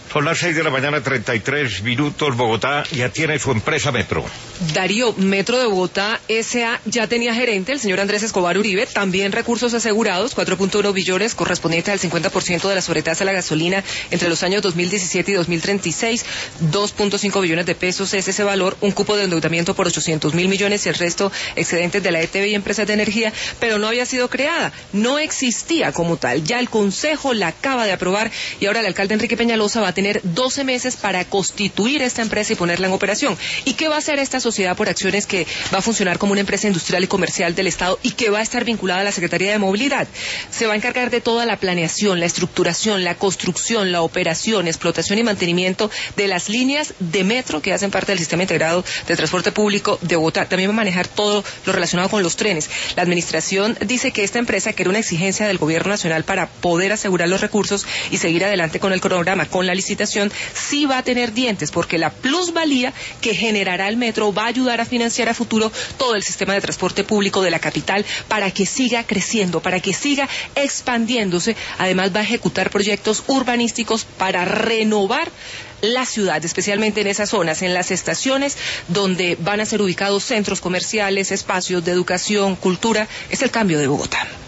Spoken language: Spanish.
Son las 6 de la mañana, 33 minutos. Bogotá ya tiene su empresa Metro. Darío, Metro de Bogotá S.A. ya tenía gerente, el señor Andrés Escobar Uribe, también recursos asegurados, 4.1 billones, correspondiente al 50% de la sobretasa a la gasolina entre los años 2017 y 2036, 2.5 billones de pesos es ese valor, un cupo de endeudamiento por 800.000 millones y el resto excedentes de la ETB y empresas de energía, pero no había sido creada, no existía como tal. Ya el Consejo la acaba de aprobar y ahora el alcalde Enrique Peñalosa va a tener 12 meses para constituir esta empresa y ponerla en operación. ¿Y qué va a hacer esta sociedad por acciones que va a funcionar como una empresa industrial y comercial del Estado y que va a estar vinculada a la Secretaría de Movilidad? Se va a encargar de toda la planeación, la estructuración, la construcción, la operación, explotación y mantenimiento de las líneas de metro que hacen parte del sistema integrado de transporte público de Bogotá. También va a manejar todo lo relacionado con los trenes. La administración dice que esta empresa, que era una exigencia del gobierno nacional para poder asegurar los recursos y seguir adelante con el cronograma, con la licitación, sí va a tener dientes, porque la plusvalía que generará el metro va a ayudar a financiar a futuro todo el sistema de transporte público de la capital para que siga creciendo, para que siga expandiéndose. Además va a ejecutar proyectos urbanísticos para renovar la ciudad, especialmente en esas zonas, en las estaciones donde van a ser ubicados centros comerciales, espacios de educación, cultura. Es el cambio de Bogotá.